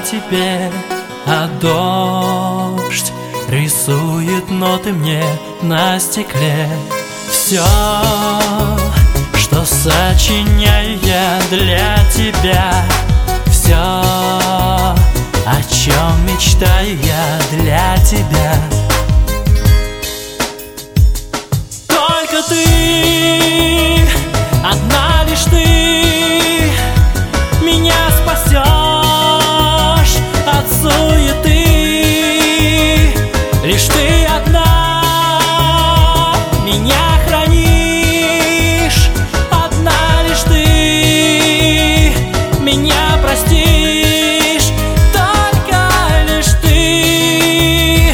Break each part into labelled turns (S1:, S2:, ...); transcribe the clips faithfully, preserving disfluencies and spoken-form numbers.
S1: теперь, а дождь рисует ноты мне на стекле. Все, что сочиняю я для тебя, все, о чем мечтаю я для тебя. Только ты, одна лишь ты, меня спасешь от суеты. Лишь ты одна меня хранишь, одна лишь ты меня простишь, только лишь ты.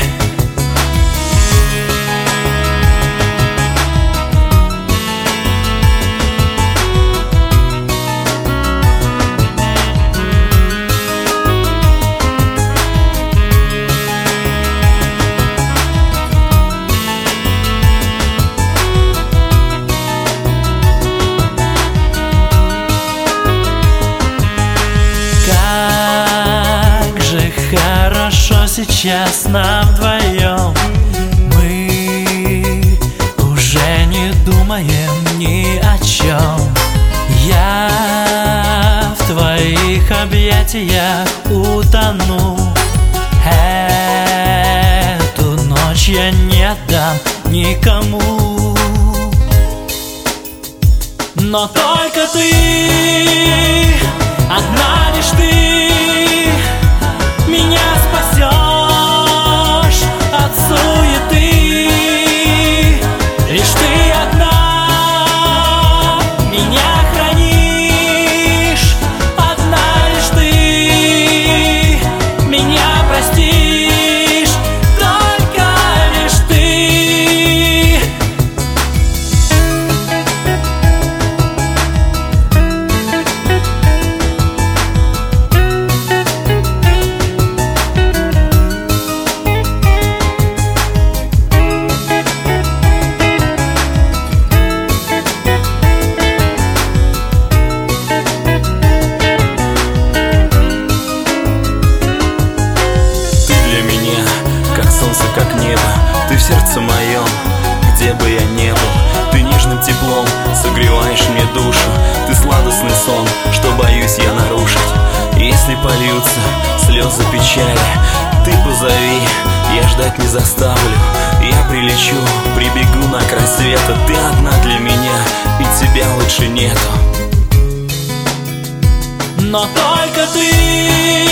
S1: Хорошо сейчас нам вдвоем, мы уже не думаем ни о чем. Я в твоих объятиях утону, эту ночь я не отдам никому. Но только ты, одна лишь ты, меня спасешь от суеты. Лишь ты одна меня хранишь, одна лишь ты меня простишь, только лишь ты.
S2: Как небо, ты в сердце моем, где бы я ни был. Ты нежным теплом согреваешь мне душу, ты сладостный сон, что боюсь я нарушить. Если польются слезы печали, ты позови, я ждать не заставлю. Я прилечу, прибегу на край света. Ты одна для меня, и тебя лучше нету.
S1: Но только ты